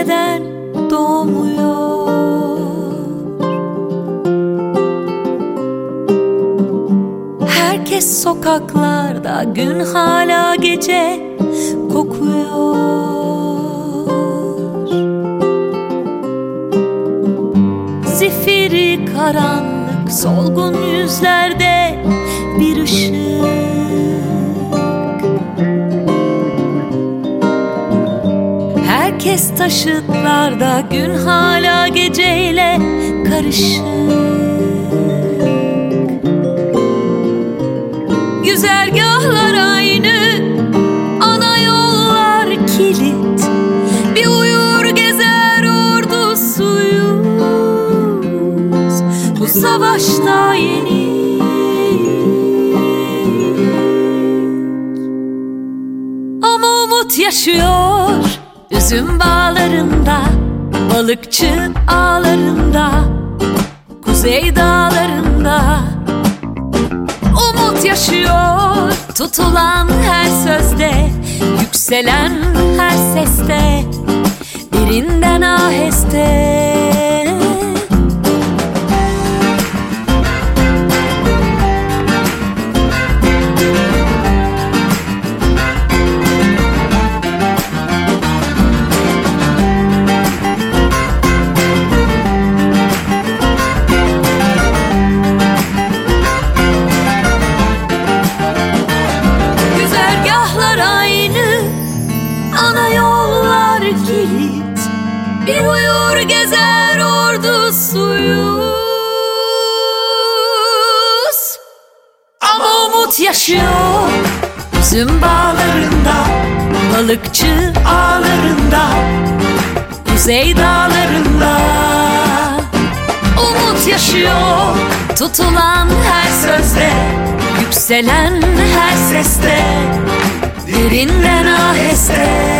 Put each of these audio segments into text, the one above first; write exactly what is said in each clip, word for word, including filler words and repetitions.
yeniden doğmuyor. Herkes sokaklarda, gün hala gece kokuyor. Zifiri karanlık, solgun yüzlerde bir ışık. Herkes taşıtlarda, gün hala geceyle karışık. Güzergahlar aynı, ana yollar kilit. Bir uyur gezer ordusuyuz, bu savaşta yenik. Ama umut yaşıyor, üzüm bağlarında, balıkçı ağlarında, kuzey dağlarında. Umut yaşıyor, tutulan her sözde, yükselen her seste, birinden aheste. Bir uyur gezer ordusuyuz, ama umut yaşıyor üzüm bağlarında, balıkçı ağlarında, kuzey dağlarında. Umut yaşıyor, tutulan her sözde, yükselen her seste, derinden aheste.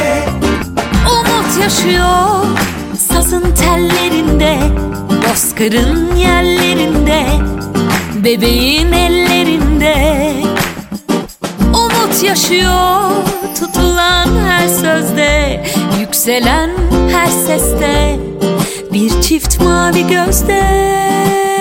Yaşıyor sazın tellerinde, bozkırın yerlerinde, bebeğin ellerinde. Umut yaşıyor, tutulan her sözde, yükselen her seste, bir çift mavi gözde.